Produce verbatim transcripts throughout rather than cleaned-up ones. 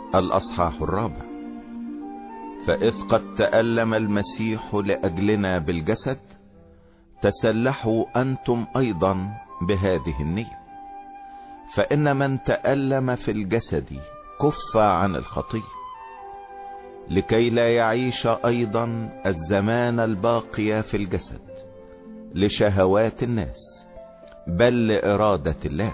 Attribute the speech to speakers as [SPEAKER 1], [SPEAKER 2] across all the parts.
[SPEAKER 1] الأصحاح الرابع. فإذ قد تألم المسيح لأجلنا بالجسد، تسلحوا أنتم أيضا بهذه النية. فإن من تألم في الجسد كف عن الخطية، لكي لا يعيش أيضا الزمان الباقي في الجسد لشهوات الناس، بل لإرادة الله.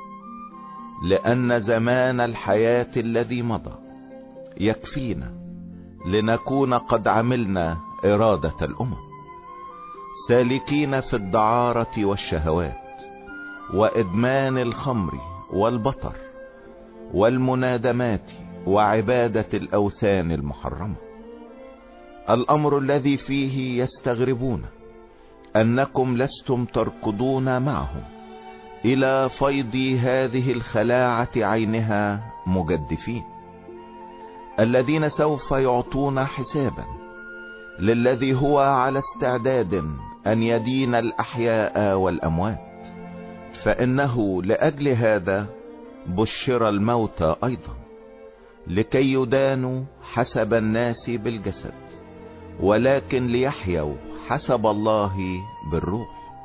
[SPEAKER 1] لأن زمان الحياة الذي مضى يكفينا لنكون قد عملنا إرادة الأمم، سالكين في الدعارة والشهوات وإدمان الخمر والبطر والمنادمات وعبادة الأوثان المحرمة، الأمر الذي فيه يستغربون أنكم لستم تركضون معهم إلى فيض هذه الخلاعة عينها مجدفين، الذين سوف يعطون حسابا للذي هو على استعداد أن يدين الأحياء والأموات. فإنه لأجل هذا بشر الموت أيضا، لكي يدانوا حسب الناس بالجسد، ولكن ليحيوا حسب الله بالروح.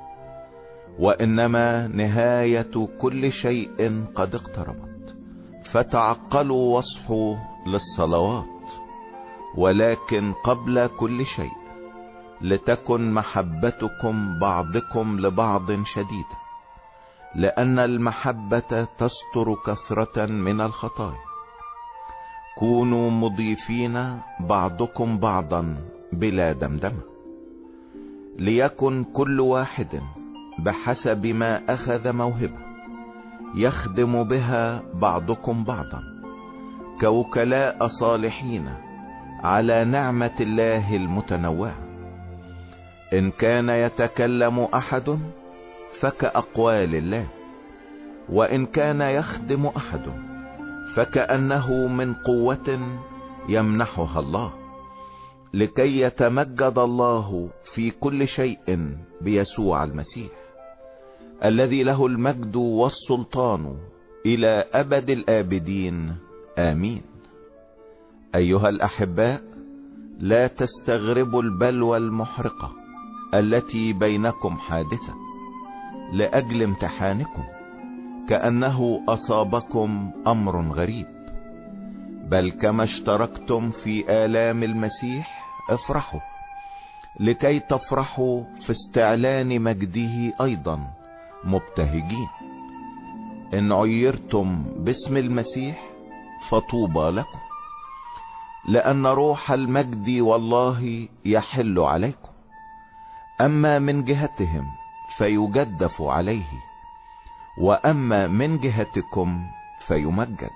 [SPEAKER 1] وإنما نهاية كل شيء قد اقتربت، فتعقلوا واصحوا للصلوات. ولكن قبل كل شيء لتكن محبتكم بعضكم لبعض شديدة، لأن المحبة تستر كثرة من الخطايا. كونوا مضيفين بعضكم بعضا بلا دمدمة، ليكن كل واحد بحسب ما أخذ موهبة يخدم بها بعضكم بعضا، كوكلاء صالحين على نعمة الله المتنوعة. إن كان يتكلم أحد فكأقوال الله، وإن كان يخدم أحد فكأنه من قوة يمنحها الله، لكي يتمجد الله في كل شيء بيسوع المسيح، الذي له المجد والسلطان إلى أبد الآبدين. آمين. أيها الأحباء، لا تستغربوا البلوى المحرقة التي بينكم حادثة لأجل امتحانكم، كأنه أصابكم أمر غريب، بل كما اشتركتم في آلام المسيح افرحوا، لكي تفرحوا في استعلان مجده أيضا مبتهجين. إن عيرتم باسم المسيح فطوبى لكم، لأن روح المجد والله يحل عليكم. أما من جهتهم فيجدف عليه، وأما من جهتكم فيمجد.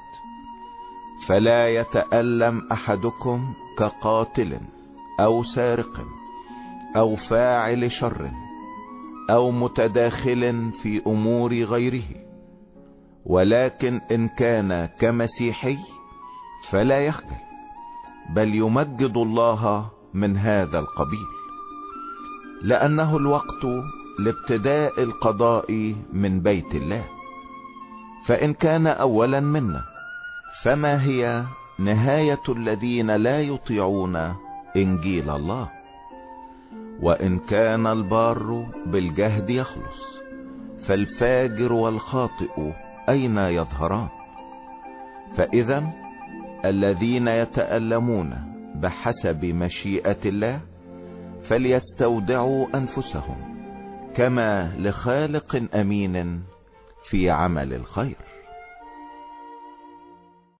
[SPEAKER 1] فلا يتألم أحدكم كقاتل أو سارق أو فاعل شر أو متداخل في أمور غيره، ولكن إن كان كمسيحي فلا يخجل، بل يمجد الله من هذا القبيل، لأنه الوقت لابتداء القضاء من بيت الله. فإن كان أولا منا، فما هي نهاية الذين لا يطيعون إنجيل الله؟ وإن كان البار بالجهد يخلص، فالفاجر والخاطئ أين يظهران؟ فإذا الذين يتألمون بحسب مشيئة الله فليستودعوا أنفسهم كما لخالق أمين في عمل الخير.